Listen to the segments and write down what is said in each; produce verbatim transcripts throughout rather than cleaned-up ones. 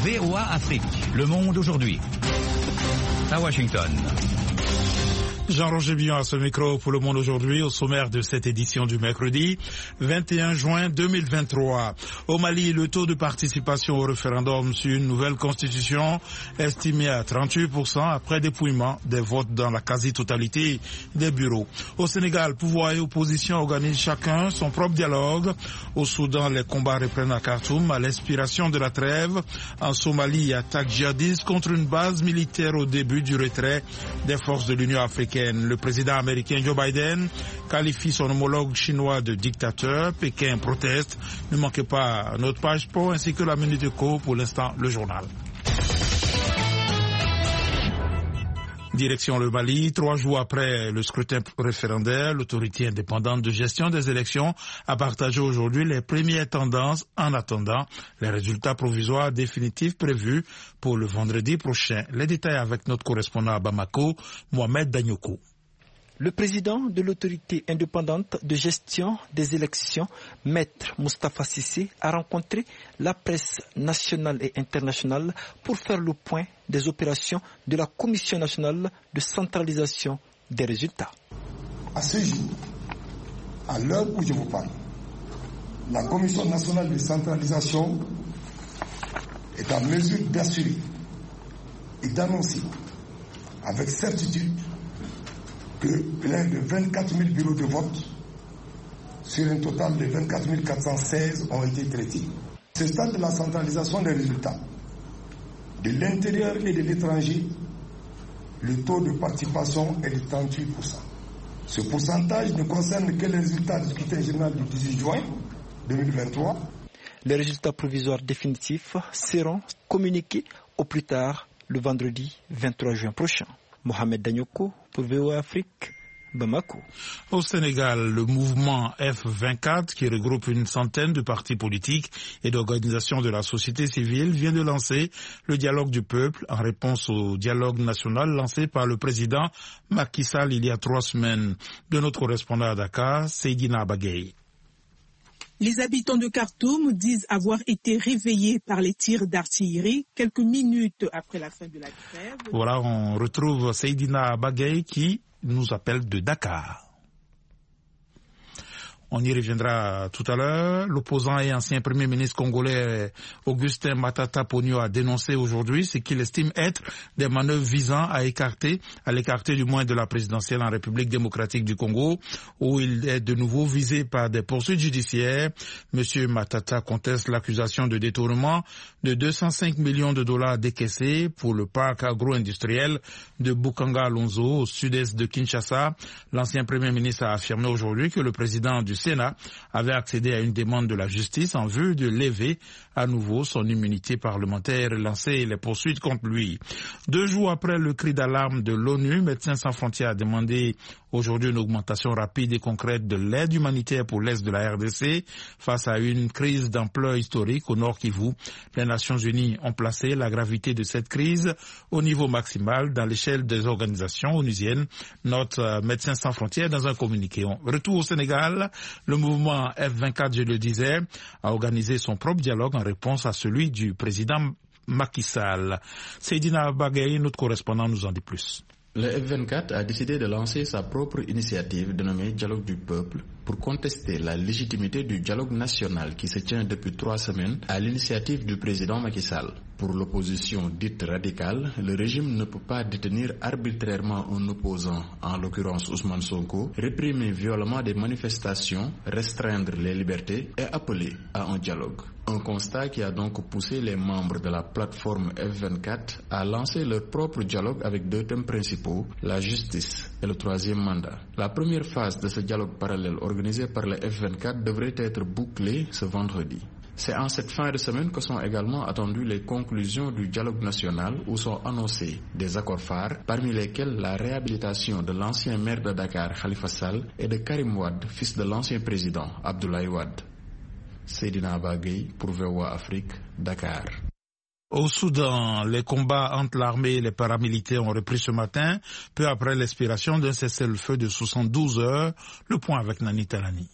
V O A Afrique, Le Monde aujourd'hui. À Washington. Jean-Roger Billon à ce micro pour Le Monde aujourd'hui, au sommaire de cette édition du mercredi vingt et un juin deux mille vingt-trois. Au Mali, le taux de participation au référendum sur une nouvelle constitution estimé à trente-huit pour cent après dépouillement des votes dans la quasi-totalité des bureaux. Au Sénégal, pouvoir et opposition organisent chacun son propre dialogue. Au Soudan, les combats reprennent à Khartoum à l'inspiration de la trêve. En Somalie, attaque djihadiste contre une base militaire au début du retrait des forces de l'Union africaine. Le président américain Joe Biden qualifie son homologue chinois de dictateur. Pékin proteste. Ne manquez pas notre page sport ainsi que la Minute Éco. Pour l'instant, le journal. Direction le Mali, trois jours après le scrutin référendaire, l'autorité indépendante de gestion des élections a partagé aujourd'hui les premières tendances en attendant les résultats provisoires définitifs prévus pour le vendredi prochain. Les détails avec notre correspondant à Bamako, Mohamed Danyoko. Le président de l'autorité indépendante de gestion des élections, Maître Moustapha Cissé, a rencontré la presse nationale et internationale pour faire le point des opérations de la Commission nationale de centralisation des résultats. À ce jour, à l'heure où je vous parle, la Commission nationale de centralisation est en mesure d'assurer et d'annoncer avec certitude que plein de vingt-quatre mille bureaux de vote sur un total de vingt-quatre mille quatre cent seize ont été traités. Ce stade de la centralisation des résultats, de l'intérieur et de l'étranger, le taux de participation est de trente-huit pour cent. Ce pourcentage ne concerne que les résultats du scrutin général du dix-huit juin deux mille vingt-trois. Les résultats provisoires définitifs seront communiqués au plus tard le vendredi vingt-trois juin prochain. Mohamed Danyoko pour V O A Afrique, Bamako. Au Sénégal, le mouvement F vingt-quatre, qui regroupe une centaine de partis politiques et d'organisations de la société civile, vient de lancer le dialogue du peuple en réponse au dialogue national lancé par le président Macky Sall il y a trois semaines. De notre correspondant à Dakar, Seydina Bagay. Les habitants de Khartoum disent avoir été réveillés par les tirs d'artillerie quelques minutes après la fin de la trêve. Voilà, on retrouve Seydina Bagay qui nous appelle de Dakar. On y reviendra tout à l'heure. L'opposant et ancien premier ministre congolais Augustin Matata Ponyo a dénoncé aujourd'hui ce qu'il estime être des manœuvres visant à écarter, à l'écarter du moins de la présidentielle en République démocratique du Congo, où il est de nouveau visé par des poursuites judiciaires. Monsieur Matata conteste l'accusation de détournement de deux cent cinq millions de dollars décaissés pour le parc agro-industriel de Bukanga Alonso au sud-est de Kinshasa. L'ancien premier ministre a affirmé aujourd'hui que le président du Sénat avait accédé à une demande de la justice en vue de lever à nouveau son immunité parlementaire et lancer les poursuites contre lui. Deux jours après le cri d'alarme de l'ONU, Médecins sans frontières a demandé aujourd'hui une augmentation rapide et concrète de l'aide humanitaire pour l'Est de la R D C face à une crise d'ampleur historique au Nord Kivu. Les Nations Unies ont placé la gravité de cette crise au niveau maximal dans l'échelle des organisations onusiennes. Note euh, Médecins sans frontières dans un communiqué. Retour au Sénégal, le mouvement F vingt-quatre, je le disais, a organisé son propre dialogue en réponse à celui du président Macky Sall. Seydina Bagay, notre correspondant, nous en dit plus. Le F vingt-quatre a décidé de lancer sa propre initiative dénommée Dialogue du peuple pour contester la légitimité du dialogue national qui se tient depuis trois semaines à l'initiative du président Macky Sall. Pour l'opposition dite radicale, le régime ne peut pas détenir arbitrairement un opposant, en l'occurrence Ousmane Sonko, réprimer violemment des manifestations, restreindre les libertés et appeler à un dialogue. Un constat qui a donc poussé les membres de la plateforme F vingt-quatre à lancer leur propre dialogue avec deux thèmes principaux, la justice et le troisième mandat. La première phase de ce dialogue parallèle organisé par le F vingt-quatre devrait être bouclée ce vendredi. C'est en cette fin de semaine que sont également attendues les conclusions du dialogue national où sont annoncés des accords phares, parmi lesquels la réhabilitation de l'ancien maire de Dakar, Khalifa Sall, et de Karim Wade, fils de l'ancien président, Abdoulaye Wade. Seydina Bagay pour V O A Afrique, Dakar. Au Soudan, les combats entre l'armée et les paramilitaires ont repris ce matin, peu après l'expiration d'un cessez-le-feu de soixante-douze heures. Le point avec Nani Talani.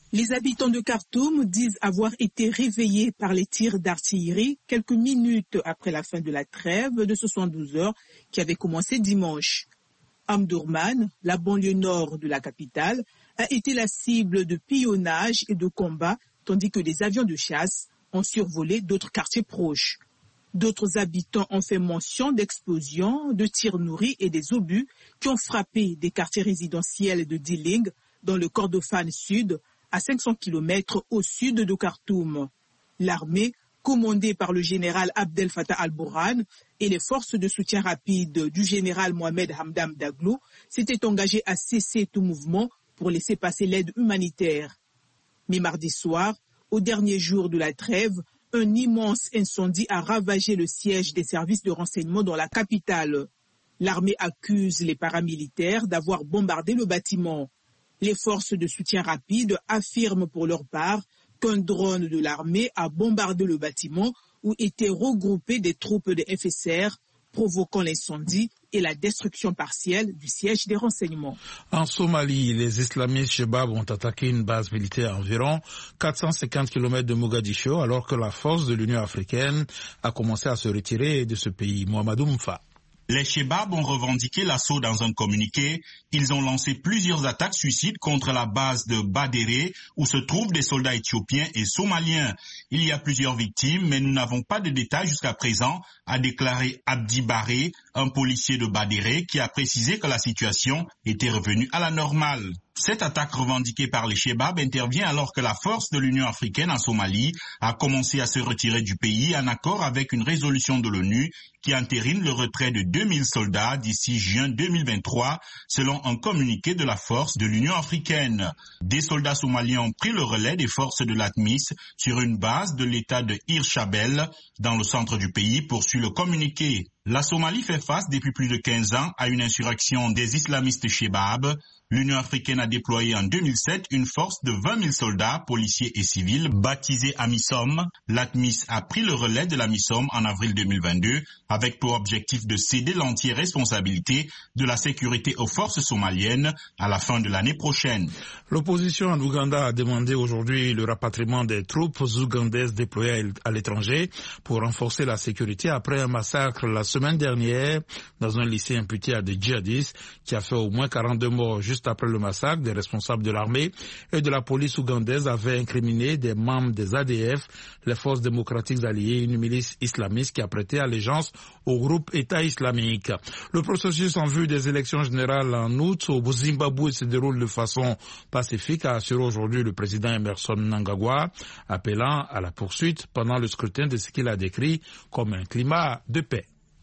Les habitants de Khartoum disent avoir été réveillés par les tirs d'artillerie quelques minutes après la fin de la trêve de soixante-douze heures qui avait commencé dimanche. Omdurman, la banlieue nord de la capitale, a été la cible de pillonnage et de combats, tandis que des avions de chasse ont survolé d'autres quartiers proches. D'autres habitants ont fait mention d'explosions, de tirs nourris et des obus qui ont frappé des quartiers résidentiels de Diling dans le Kordofan Sud, à cinq cents kilomètres au sud de Khartoum. L'armée, commandée par le général Abdel Fattah al-Burhan et les forces de soutien rapide du général Mohamed Hamdan Daglo, s'étaient engagées à cesser tout mouvement pour laisser passer l'aide humanitaire. Mais mardi soir, au dernier jour de la trêve, un immense incendie a ravagé le siège des services de renseignement dans la capitale. L'armée accuse les paramilitaires d'avoir bombardé le bâtiment. Les forces de soutien rapide affirment pour leur part qu'un drone de l'armée a bombardé le bâtiment où étaient regroupées des troupes de F S R, provoquant l'incendie et la destruction partielle du siège des renseignements. En Somalie, les islamistes Chebab ont attaqué une base militaire à environ quatre cent cinquante kilomètres de Mogadiscio alors que la force de l'Union africaine a commencé à se retirer de ce pays. Mohamedou Mfa. Les Chebab ont revendiqué l'assaut dans un communiqué. Ils ont lancé plusieurs attaques suicides contre la base de Badéré où se trouvent des soldats éthiopiens et somaliens. Il y a plusieurs victimes, mais nous n'avons pas de détails jusqu'à présent, a déclaré Abdi Baré, un policier de Badéré, qui a précisé que la situation était revenue à la normale. Cette attaque revendiquée par les Chebab intervient alors que la force de l'Union africaine en Somalie a commencé à se retirer du pays en accord avec une résolution de l'ONU qui entérine le retrait de deux mille soldats d'ici juin deux mille vingt-trois, selon un communiqué de la force de l'Union africaine. Des soldats somaliens ont pris le relais des forces de l'ATMIS sur une base de l'état de Hirshabelle, dans le centre du pays, poursuit le communiqué. La Somalie fait face depuis plus de quinze ans à une insurrection des islamistes Chebab. L'Union africaine a déployé en deux mille sept une force de vingt mille soldats, policiers et civils, baptisée AMISOM. L'ATMIS a pris le relais de l'AMISOM en avril deux mille vingt-deux, avec pour objectif de céder l'entière responsabilité de la sécurité aux forces somaliennes à la fin de l'année prochaine. L'opposition en Ouganda a demandé aujourd'hui le rapatriement des troupes ougandaises déployées à l'étranger pour renforcer la sécurité après un massacre la semaine dernière dans un lycée imputé à des djihadistes qui a fait au moins quarante-deux morts. Juste après le massacre, des responsables de l'armée et de la police ougandaise avaient incriminé des membres des A D F, les forces démocratiques alliées, une milice islamiste qui a prêté allégeance au groupe État islamique. Le processus en vue des élections générales en août au Zimbabwe se déroule de façon pacifique, a assuré aujourd'hui le président Emerson Mnangagwa, appelant à la poursuite pendant le scrutin de ce qu'il a décrit comme un climat de paix.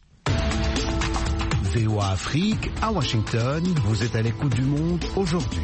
V O A Afrique, à Washington, vous êtes à l'écoute du monde aujourd'hui.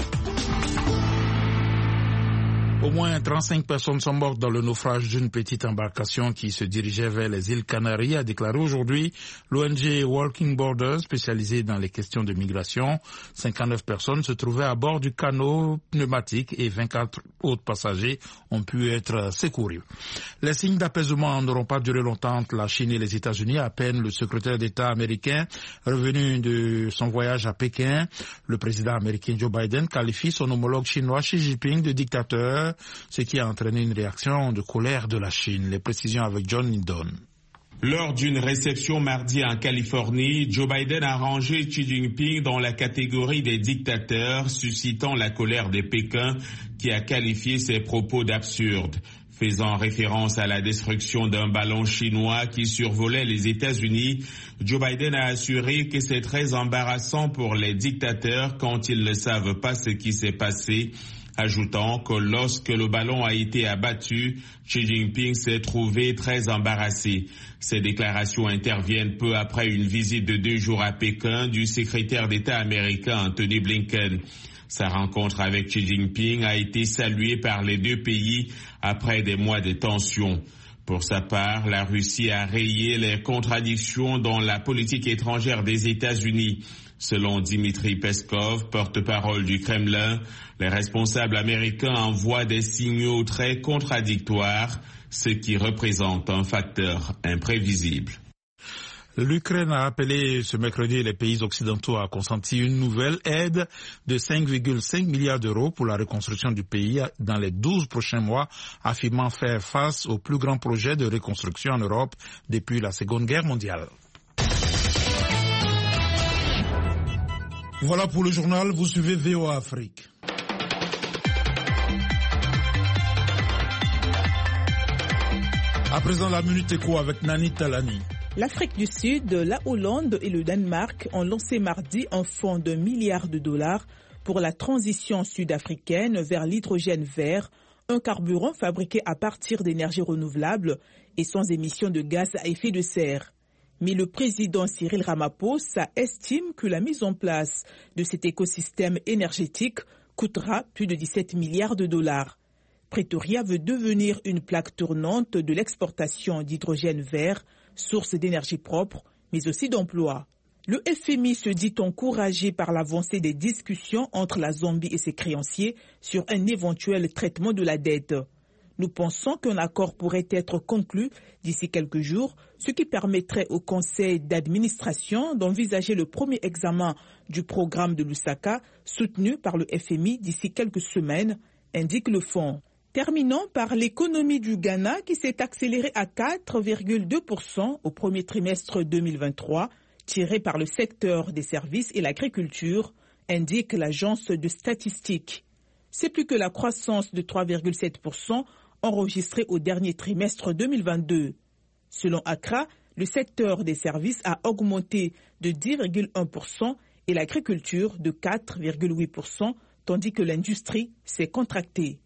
Au moins trente-cinq personnes sont mortes dans le naufrage d'une petite embarcation qui se dirigeait vers les îles Canaries, a déclaré aujourd'hui l'O N G Walking Borders, spécialisée dans les questions de migration. cinquante-neuf personnes se trouvaient à bord du canot pneumatique et vingt-quatre autres passagers ont pu être secourus. Les signes d'apaisement n'auront pas duré longtemps entre la Chine et les États-Unis. À peine le secrétaire d'État américain revenu de son voyage à Pékin, le président américain Joe Biden qualifie son homologue chinois Xi Jinping de dictateur, ce qui a entraîné une réaction de colère de la Chine. Les précisions avec John Lindon. Lors d'une réception mardi en Californie, Joe Biden a rangé Xi Jinping dans la catégorie des dictateurs, suscitant la colère de Pékin qui a qualifié ses propos d'absurdes. Faisant référence à la destruction d'un ballon chinois qui survolait les États-Unis, Joe Biden a assuré que c'est très embarrassant pour les dictateurs quand ils ne savent pas ce qui s'est passé, ajoutant que lorsque le ballon a été abattu, Xi Jinping s'est trouvé très embarrassé. Ces déclarations interviennent peu après une visite de deux jours à Pékin du secrétaire d'État américain Anthony Blinken. Sa rencontre avec Xi Jinping a été saluée par les deux pays après des mois de tensions. Pour sa part, la Russie a rayé les contradictions dans la politique étrangère des États-Unis. Selon Dmitry Peskov, porte-parole du Kremlin, les responsables américains envoient des signaux très contradictoires, ce qui représente un facteur imprévisible. L'Ukraine a appelé ce mercredi les pays occidentaux à consentir une nouvelle aide de cinq virgule cinq milliards d'euros pour la reconstruction du pays dans les douze prochains mois, affirmant faire face au plus grand projet de reconstruction en Europe depuis la Seconde Guerre mondiale. Voilà pour le journal, vous suivez V O A Afrique. À présent, la Minute Éco avec Nani Talani. L'Afrique du Sud, la Hollande et le Danemark ont lancé mardi un fonds d'un milliard de dollars pour la transition sud-africaine vers l'hydrogène vert, un carburant fabriqué à partir d'énergies renouvelables et sans émissions de gaz à effet de serre. Mais le président Cyril Ramaphosa estime que la mise en place de cet écosystème énergétique coûtera plus de dix-sept milliards de dollars. Pretoria veut devenir une plaque tournante de l'exportation d'hydrogène vert, source d'énergie propre, mais aussi d'emplois. Le F M I se dit encouragé par l'avancée des discussions entre la Zambie et ses créanciers sur un éventuel traitement de la dette. Nous pensons qu'un accord pourrait être conclu d'ici quelques jours, ce qui permettrait au conseil d'administration d'envisager le premier examen du programme de Lusaka, soutenu par le F M I d'ici quelques semaines, indique le fonds. Terminons par l'économie du Ghana qui s'est accélérée à quatre virgule deux pour cent au premier trimestre deux mille vingt-trois, tiré par le secteur des services et l'agriculture, indique l'agence de statistiques. C'est plus que la croissance de trois virgule sept pour cent enregistrée au dernier trimestre deux mille vingt-deux. Selon Accra, le secteur des services a augmenté de dix virgule un pour cent et l'agriculture de quatre virgule huit pour cent, tandis que l'industrie s'est contractée.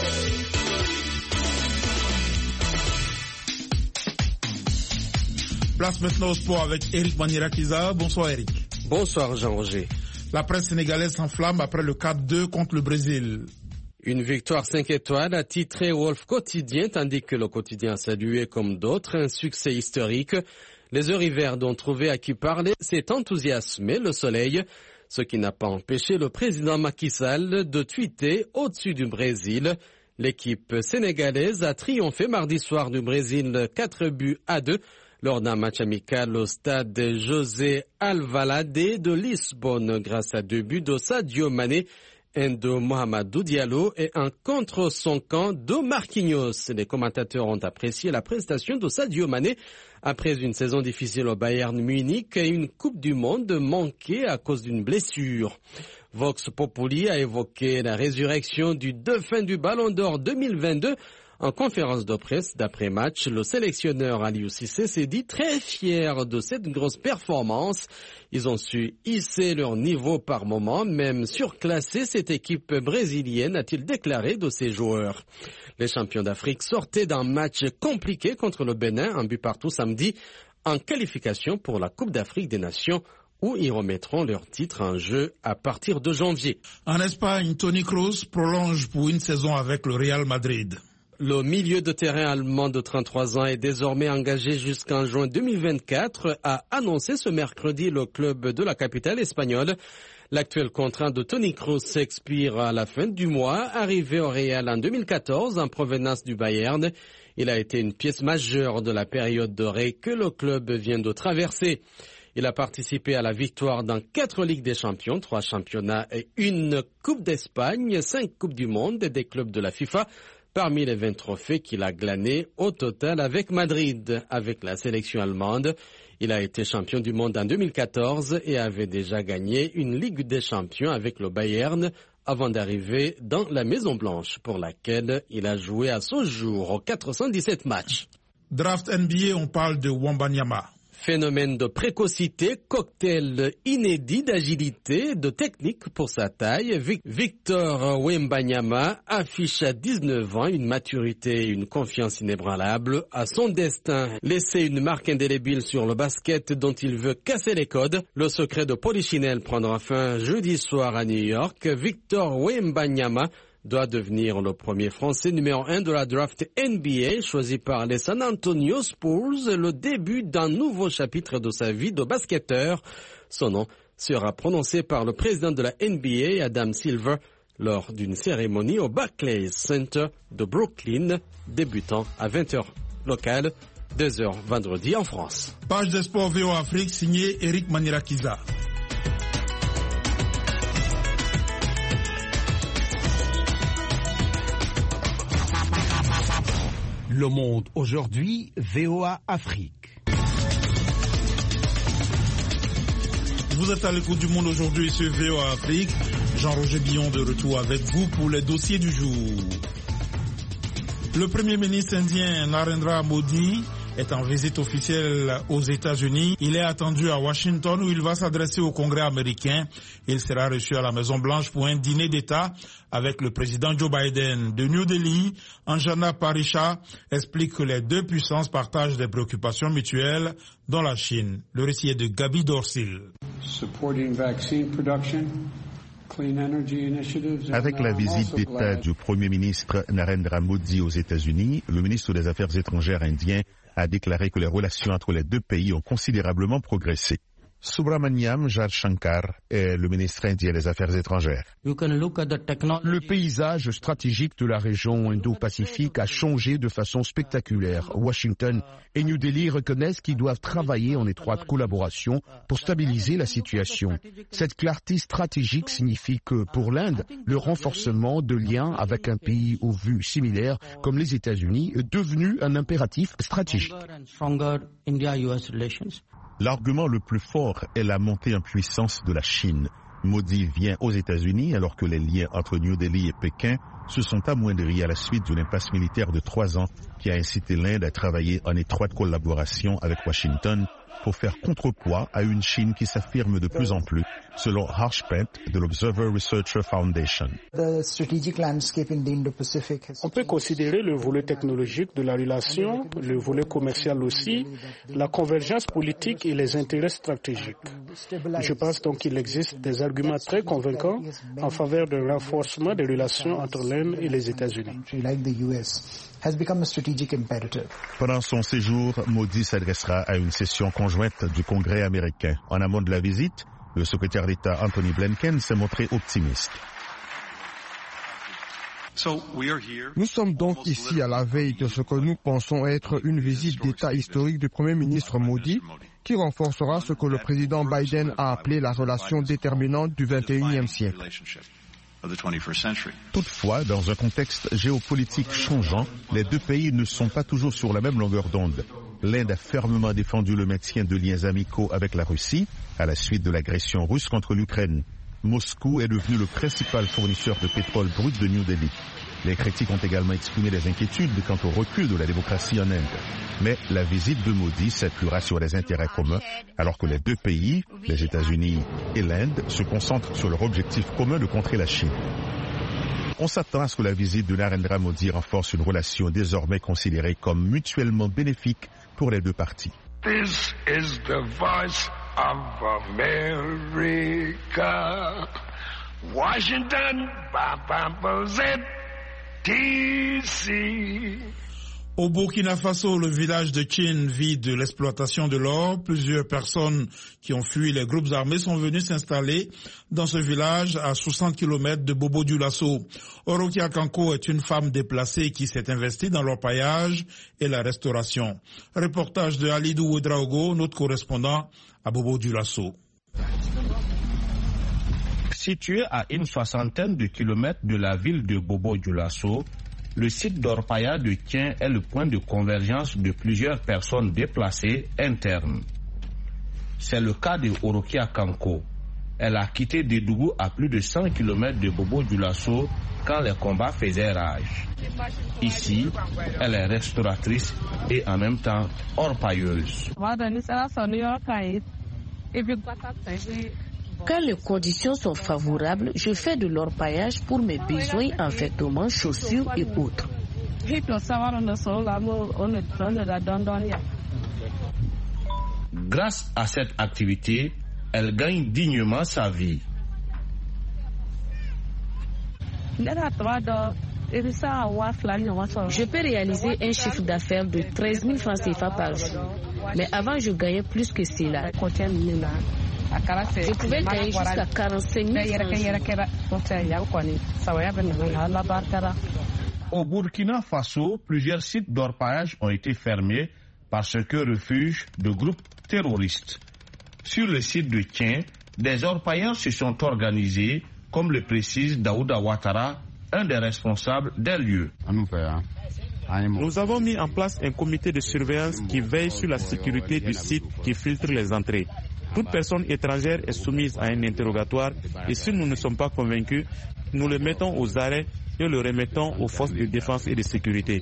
Place maintenant au sport avec Eric Manirakiza. Bonsoir Eric. Bonsoir Jean-Roger. La presse sénégalaise s'enflamme après le quatre deux contre le Brésil. Une victoire cinq étoiles a titré Wolf Quotidien, tandis que le quotidien a salué comme d'autres un succès historique. Les Eurivers dont trouvé à qui parler s'est enthousiasmé le soleil, ce qui n'a pas empêché le président Macky Sall de tweeter au-dessus du Brésil. L'équipe sénégalaise a triomphé mardi soir du Brésil quatre buts à deux. Lors d'un match amical au stade José Alvalade de Lisbonne grâce à deux buts de Sadio Mané, un de Mohamedou Diallo et un contre son camp de Marquinhos. Les commentateurs ont apprécié la prestation de Sadio Mané après une saison difficile au Bayern Munich et une Coupe du Monde manquée à cause d'une blessure. Vox Populi a évoqué la résurrection du dauphin du Ballon d'Or deux mille vingt-deux. En conférence de presse d'après-match, le sélectionneur Aliou Cissé s'est dit très fier de cette grosse performance. Ils ont su hisser leur niveau par moment, même surclasser cette équipe brésilienne, a-t-il déclaré de ses joueurs. Les champions d'Afrique sortaient d'un match compliqué contre le Bénin, un but partout samedi, en qualification pour la Coupe d'Afrique des Nations, où ils remettront leur titre en jeu à partir de janvier. En Espagne, Toni Kroos prolonge pour une saison avec le Real Madrid. Le milieu de terrain allemand de trente-trois ans est désormais engagé jusqu'en juin deux mille vingt-quatre, a annoncé ce mercredi le club de la capitale espagnole. L'actuel contrat de Toni Kroos s'expire à la fin du mois. Arrivé au Real en deux mille quatorze en provenance du Bayern, il a été une pièce majeure de la période dorée que le club vient de traverser. Il a participé à la victoire dans quatre Ligues des Champions, trois championnats et une Coupe d'Espagne, cinq Coupes du Monde et des clubs de la FIFA. Parmi les vingt trophées qu'il a glanés au total avec Madrid, avec la sélection allemande. Il a été champion du monde en deux mille quatorze et avait déjà gagné une Ligue des Champions avec le Bayern avant d'arriver dans la Maison Blanche pour laquelle il a joué à ce jour quatre cent dix-sept matchs. Draft N B A, on parle de Wembanyama. Phénomène de précocité, cocktail inédit d'agilité, de technique pour sa taille. Victor Wembanyama affiche à dix-neuf ans une maturité et une confiance inébranlable à son destin. Laisser une marque indélébile sur le basket dont il veut casser les codes. Le secret de Polichinelle prendra fin jeudi soir à New York. Victor Wembanyama doit devenir le premier Français numéro un de la draft N B A choisi par les San Antonio Spurs, le début d'un nouveau chapitre de sa vie de basketteur. Son nom sera prononcé par le président de la N B A, Adam Silver, lors d'une cérémonie au Barclays Center de Brooklyn, débutant à vingt heures locales. deux heures vendredi en France. Page des sports V O Afrique signée Eric Manirakiza. Le Monde aujourd'hui, V O A Afrique. Vous êtes à l'écoute du Monde aujourd'hui sur V O A Afrique. Jean-Roger Billon de retour avec vous pour les dossiers du jour. Le Premier ministre indien Narendra Modi est en visite officielle aux États-Unis. Il est attendu à Washington où il va s'adresser au Congrès américain. Il sera reçu à la Maison-Blanche pour un dîner d'État avec le président Joe Biden. De New Delhi, Anjana Parisha explique que les deux puissances partagent des préoccupations mutuelles dans la Chine. Le récit est de Gabi Dorsil. Avec la visite d'État du Premier ministre Narendra Modi aux États-Unis, le ministre des Affaires étrangères indien a déclaré que les relations entre les deux pays ont considérablement progressé. Subramaniam Jaishankar est le ministre indien des Affaires étrangères. Le paysage stratégique de la région Indo-Pacifique a changé de façon spectaculaire. Washington et New Delhi reconnaissent qu'ils doivent travailler en étroite collaboration pour stabiliser la situation. Cette clarté stratégique signifie que pour l'Inde, le renforcement de liens avec un pays aux vues similaires comme les États-Unis est devenu un impératif stratégique. L'argument le plus fort est la montée en puissance de la Chine. Modi vient aux États-Unis alors que les liens entre New Delhi et Pékin se sont amoindris à la suite d'une impasse militaire de trois ans qui a incité l'Inde à travailler en étroite collaboration avec Washington pour faire contrepoids à une Chine qui s'affirme de plus en plus, selon Harsh Pant de l'Observer Researcher Foundation. On peut considérer le volet technologique de la relation, le volet commercial aussi, la convergence politique et les intérêts stratégiques. Je pense donc qu'il existe des arguments très convaincants en faveur d'un renforcement des relations entre l'Inde et les États-Unis. Pendant son séjour, Modi s'adressera à une session conjointe du Congrès américain. En amont de la visite, le secrétaire d'État Anthony Blinken s'est montré optimiste. Nous sommes donc ici à la veille de ce que nous pensons être une visite d'État historique du Premier ministre Modi, qui renforcera ce que le président Biden a appelé la relation déterminante du vingt et unième siècle. Toutefois, dans un contexte géopolitique changeant, les deux pays ne sont pas toujours sur la même longueur d'onde. L'Inde a fermement défendu le maintien de liens amicaux avec la Russie à la suite de l'agression russe contre l'Ukraine. Moscou est devenu le principal fournisseur de pétrole brut de New Delhi. Les critiques ont également exprimé des inquiétudes quant au recul de la démocratie en Inde. Mais la visite de Modi s'appuiera sur les intérêts communs, alors que les deux pays, les États-Unis et l'Inde, se concentrent sur leur objectif commun de contrer la Chine. On s'attend à ce que la visite de Narendra Modi renforce une relation désormais considérée comme mutuellement bénéfique pour les deux parties. This is the voice of America. Washington, D C. Au Burkina Faso, le village de Tchine vit de l'exploitation de l'or. Plusieurs personnes qui ont fui les groupes armés sont venues s'installer dans ce village à soixante kilomètres de Bobo-Dioulasso. Orokia Kanko est une femme déplacée qui s'est investie dans l'orpaillage et la restauration. Reportage de Alidou Ouedraogo, notre correspondant à Bobo-Dioulasso. Situé à une soixantaine de kilomètres de la ville de Bobo-Dioulasso, le site d'orpaillage de Tien est le point de convergence de plusieurs personnes déplacées internes. C'est le cas de Orokia Kanko. Elle a quitté Dédougou à plus de cent kilomètres de Bobo-Dioulasso quand les combats faisaient rage. Ici, elle est restauratrice et en même temps orpailleuse. Quand les conditions sont favorables, je fais de l'orpaillage pour mes besoins en vêtements, chaussures et autres. Grâce à cette activité, elle gagne dignement sa vie. Je peux réaliser un chiffre d'affaires de treize mille francs C F A par jour. Mais avant, je gagnais plus que cela. Je pouvais gagner jusqu'à quarante-cinq mille francs. Au Burkina Faso, plusieurs sites d'orpaillage ont été fermés parce que refuge de groupes terroristes. Sur le site de Tien, des orpailleurs se sont organisés, comme le précise Daouda Ouattara, un des responsables des lieux. Nous avons mis en place un comité de surveillance qui veille sur la sécurité du site, qui filtre les entrées. Toute personne étrangère est soumise à un interrogatoire et si nous ne sommes pas convaincus, nous le mettons aux arrêts et le remettons aux forces de défense et de sécurité.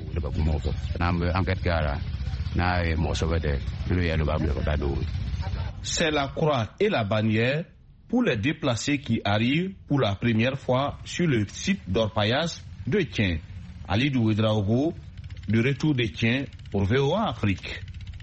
C'est la croix et la bannière pour les déplacés qui arrivent pour la première fois sur le site d'orpaillage de Tien. Ali Douedraogo, de retour de Tien pour V O A Afrique.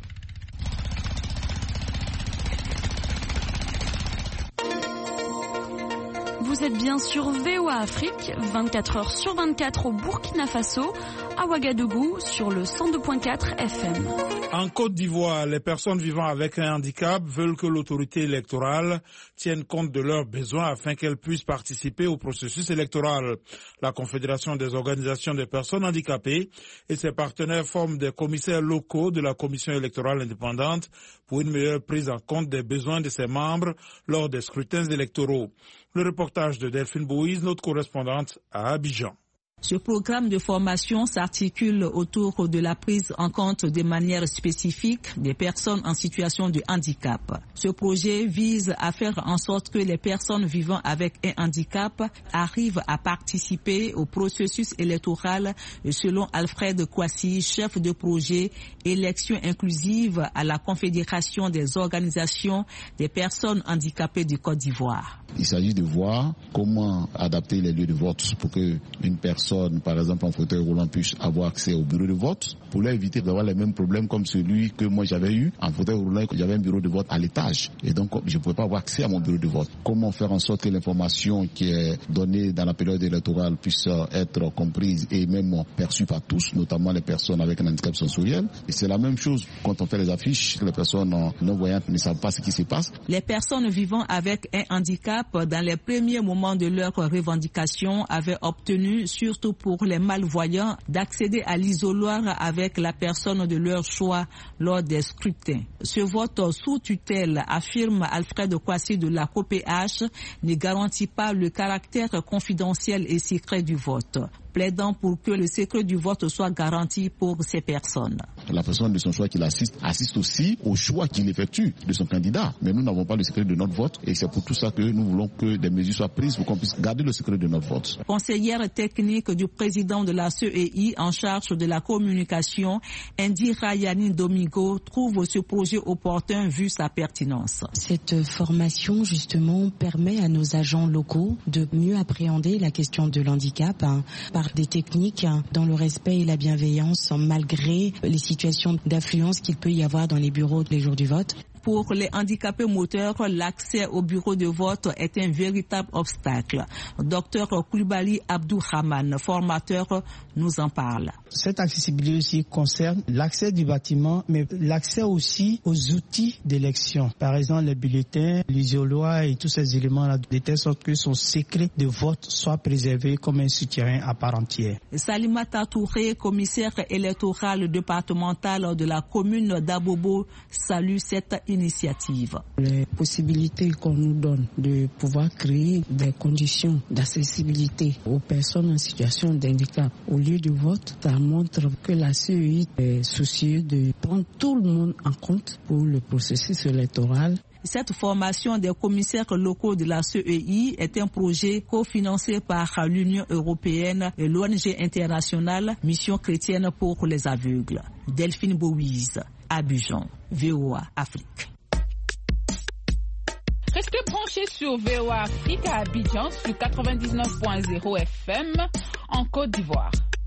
Vous êtes bien sur V O A Afrique, vingt-quatre heures sur vingt-quatre au Burkina Faso, à Ouagadougou, sur le cent deux point quatre F M. En Côte d'Ivoire, les personnes vivant avec un handicap veulent que l'autorité électorale tienne compte de leurs besoins afin qu'elles puissent participer au processus électoral. La Confédération des organisations des personnes handicapées et ses partenaires forment des commissaires locaux de la Commission électorale indépendante pour une meilleure prise en compte des besoins de ses membres lors des scrutins électoraux. Le reportage de Delphine Bouise, notre correspondante à Abidjan. Ce programme de formation s'articule autour de la prise en compte de manière spécifique des personnes en situation de handicap. Ce projet vise à faire en sorte que les personnes vivant avec un handicap arrivent à participer au processus électoral selon Alfred Kouassi, chef de projet élection inclusive à la Confédération des organisations des personnes handicapées du Côte d'Ivoire. Il s'agit de voir comment adapter les lieux de vote pour que une personne, par exemple en fauteuil roulant, puisse avoir accès au bureau de vote, pour leur éviter d'avoir les mêmes problèmes comme celui que moi j'avais eu. En fauteuil roulant, j'avais un bureau de vote à l'étage et donc je ne pouvais pas avoir accès à mon bureau de vote. Comment faire en sorte que l'information qui est donnée dans la période électorale puisse être comprise et même perçue par tous, notamment les personnes avec un handicap sensoriel. Et c'est la même chose quand on fait les affiches, les personnes non-voyantes ne savent pas ce qui se passe. Les personnes vivant avec un handicap dans les premiers moments de leur revendication avaient obtenu, surtout pour les malvoyants, d'accéder à l'isoloir avec la personne de leur choix lors des scrutins. Ce vote sous tutelle, affirme Alfred Kouassi de la C O P H, ne garantit pas le caractère confidentiel et secret du vote, plaidant pour que le secret du vote soit garanti pour ces personnes. La personne de son choix qui l'assiste assiste aussi au choix qu'il effectue de son candidat. Mais nous n'avons pas le secret de notre vote et c'est pour tout ça que nous voulons que des mesures soient prises pour qu'on puisse garder le secret de notre vote. Conseillère technique du président de la C E I en charge de la communication, Indira Yanine Domingo, trouve ce projet opportun vu sa pertinence. Cette formation justement permet à nos agents locaux de mieux appréhender la question de l'handicap hein, par des techniques hein, dans le respect et la bienveillance malgré les situations d'affluence qu'il peut y avoir dans les bureaux les jours du vote. Pour les handicapés moteurs, l'accès au bureau de vote est un véritable obstacle. Docteur Koulibaly Abdourahmane, formateur, nous en parle. Cette accessibilité aussi concerne l'accès du bâtiment, mais l'accès aussi aux outils d'élection. Par exemple, les bulletins, l'isoloir et tous ces éléments-là, de telle sorte que son secret de vote soit préservé comme un souterrain à part entière. Salimata Touré, commissaire électoral départemental de la commune d'Abobo, salue cette initiative. Les possibilités qu'on nous donne de pouvoir créer des conditions d'accessibilité aux personnes en situation d'handicap au lieu de vote, ça montre que la C E I est soucieuse de prendre tout le monde en compte pour le processus électoral. Cette formation des commissaires locaux de la C E I est un projet cofinancé par l'Union européenne et l'O N G internationale Mission chrétienne pour les aveugles. Delphine Bouise, Abidjan, V O A Afrique. Restez branchés sur V O A Afrique à Abidjan sur quatre-vingt-dix-neuf point zéro F M en Côte d'Ivoire.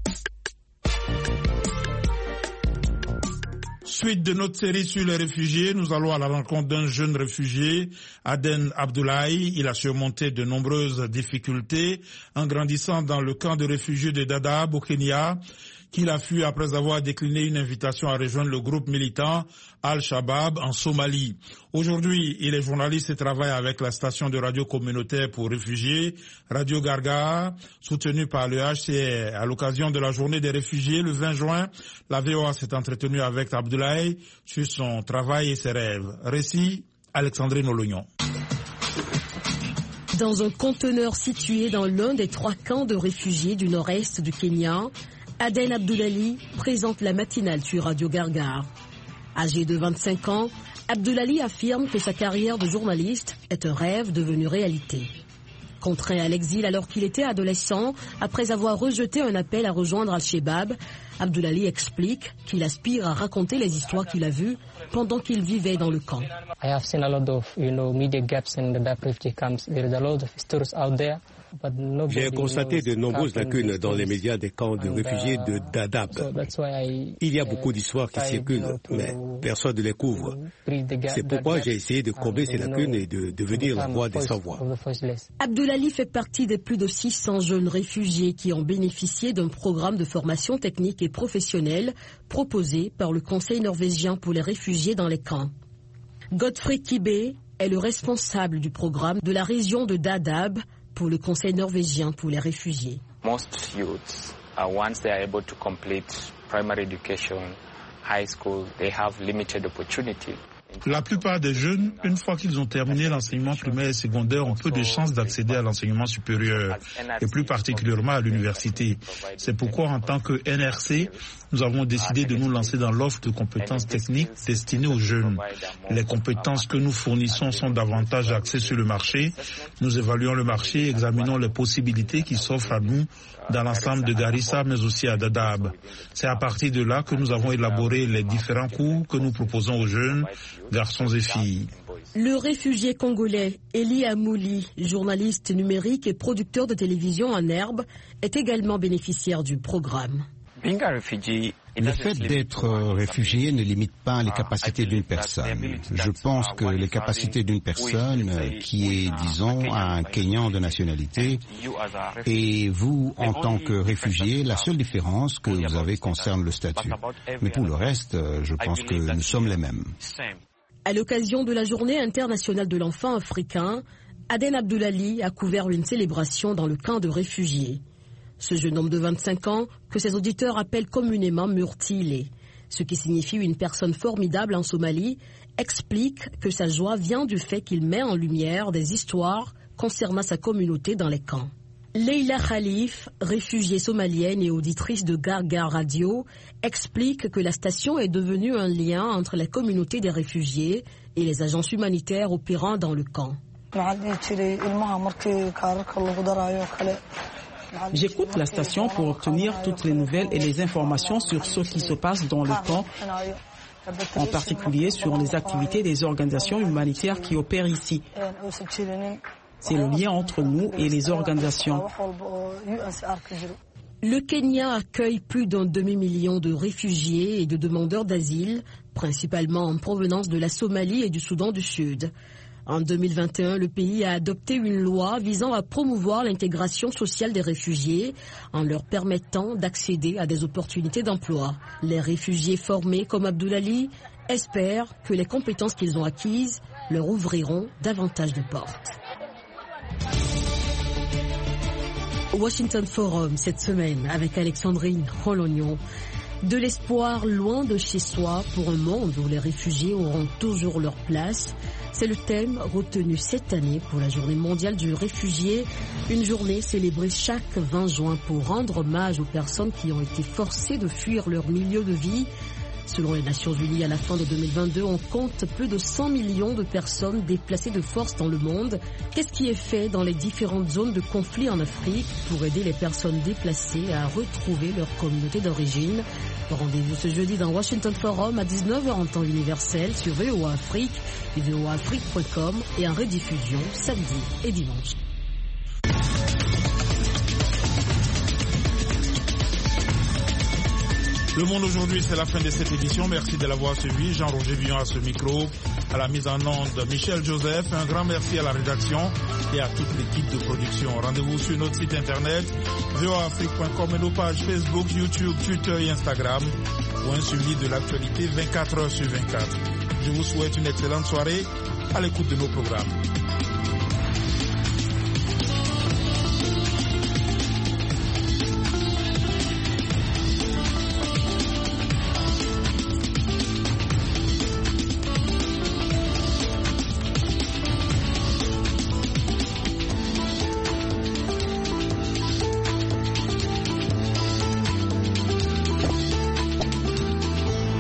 Suite de notre série sur les réfugiés, nous allons à la rencontre d'un jeune réfugié, Aden Abdoulaye. Il a surmonté de nombreuses difficultés en grandissant dans le camp de réfugiés de Dadaab au Kenya. qu'il a fui après avoir décliné une invitation à rejoindre le groupe militant Al-Shabaab en Somalie. Aujourd'hui, il est journaliste et travaille avec la station de radio communautaire pour réfugiés, Radio Gargar, soutenue par le H C R. À l'occasion de la journée des réfugiés, le vingt juin, la V O A s'est entretenue avec Abdoulaye sur son travail et ses rêves. Récit, Alexandrine Olognon. Dans un conteneur situé dans l'un des trois camps de réfugiés du nord-est du Kenya, Aden Abdoulali présente la matinale sur Radio Gargar. Âgé de vingt-cinq ans, Abdoulali affirme que sa carrière de journaliste est un rêve devenu réalité. Contraint à l'exil alors qu'il était adolescent, après avoir rejeté un appel à rejoindre Al-Shabaab, Abdoulali explique qu'il aspire à raconter les histoires qu'il a vues pendant qu'il vivait dans le camp. I have seen a lot of, you know, media gaps in the Dadaab refugee camps. There is a lot of stories out there. J'ai constaté de nombreuses lacunes dans les médias des camps de réfugiés de Dadaab. Il y a beaucoup d'histoires qui circulent, mais personne ne les couvre. C'est pourquoi j'ai essayé de combler ces lacunes et de devenir la voix des sans-voix. Abdoulali fait partie des plus de six cents jeunes réfugiés qui ont bénéficié d'un programme de formation technique et professionnelle proposé par le Conseil norvégien pour les réfugiés dans les camps. Godfrey Kibé est le responsable du programme de la région de Dadaab pour le Conseil norvégien pour les réfugiés. Most youths, uh, once they are able to complete primary education, high school, they have limited opportunity. La plupart des jeunes, une fois qu'ils ont terminé l'enseignement primaire et secondaire, ont peu de chances d'accéder à l'enseignement supérieur, et plus particulièrement à l'université. C'est pourquoi, en tant que N R C, nous avons décidé de nous lancer dans l'offre de compétences techniques destinées aux jeunes. Les compétences que nous fournissons sont davantage axées sur le marché. Nous évaluons le marché et examinons les possibilités qui s'offrent à nous dans l'ensemble de Garissa, mais aussi à Dadaab. C'est à partir de là que nous avons élaboré les différents cours que nous proposons aux jeunes, garçons et filles. Le réfugié congolais Eli Amouli, journaliste numérique et producteur de télévision en herbe, est également bénéficiaire du programme. Le fait d'être réfugié ne limite pas les capacités d'une personne. Je pense que les capacités d'une personne qui est, disons, un Kenyan de nationalité, et vous, en tant que réfugié, la seule différence que vous avez concerne le statut. Mais pour le reste, je pense que nous sommes les mêmes. À l'occasion de la Journée internationale de l'enfant africain, Aden Abdoulali a couvert une célébration dans le camp de réfugiés. Ce jeune homme de vingt-cinq ans, que ses auditeurs appellent communément Murtile, ce qui signifie une personne formidable en Somalie, explique que sa joie vient du fait qu'il met en lumière des histoires concernant sa communauté dans les camps. Leila Khalif, réfugiée somalienne et auditrice de Gargar Radio, explique que la station est devenue un lien entre la communauté des réfugiés et les agences humanitaires opérant dans le camp. J'écoute la station pour obtenir toutes les nouvelles et les informations sur ce qui se passe dans le camp, en particulier sur les activités des organisations humanitaires qui opèrent ici. C'est le lien entre nous et les organisations. Le Kenya accueille plus d'un demi-million de réfugiés et de demandeurs d'asile, principalement en provenance de la Somalie et du Soudan du Sud. En deux mille vingt et un, le pays a adopté une loi visant à promouvoir l'intégration sociale des réfugiés en leur permettant d'accéder à des opportunités d'emploi. Les réfugiés formés comme Abdoulali espèrent que les compétences qu'ils ont acquises leur ouvriront davantage de portes. Washington Forum cette semaine avec Alexandrine Rolognon. De l'espoir loin de chez soi pour un monde où les réfugiés auront toujours leur place. C'est le thème retenu cette année pour la Journée mondiale du réfugié, une journée célébrée chaque vingt juin pour rendre hommage aux personnes qui ont été forcées de fuir leur milieu de vie. Selon les Nations Unies, à la fin de deux mille vingt-deux, on compte plus de cent millions de personnes déplacées de force dans le monde. Qu'est-ce qui est fait dans les différentes zones de conflit en Afrique pour aider les personnes déplacées à retrouver leur communauté d'origine? Rendez-vous ce jeudi dans Washington Forum à dix-neuf heures en temps universel sur V O A Afrique, v o a afrique point com et en rediffusion samedi et dimanche. Le Monde aujourd'hui, c'est la fin de cette édition. Merci de l'avoir suivi. Jean-Roger Villon à ce micro, à la mise en onde Michel Joseph. Un grand merci à la rédaction et à toute l'équipe de production. Rendez-vous sur notre site internet v o a afrique point com et nos pages Facebook, YouTube, Twitter et Instagram pour un suivi de l'actualité vingt-quatre heures sur vingt-quatre. Je vous souhaite une excellente soirée à l'écoute de nos programmes.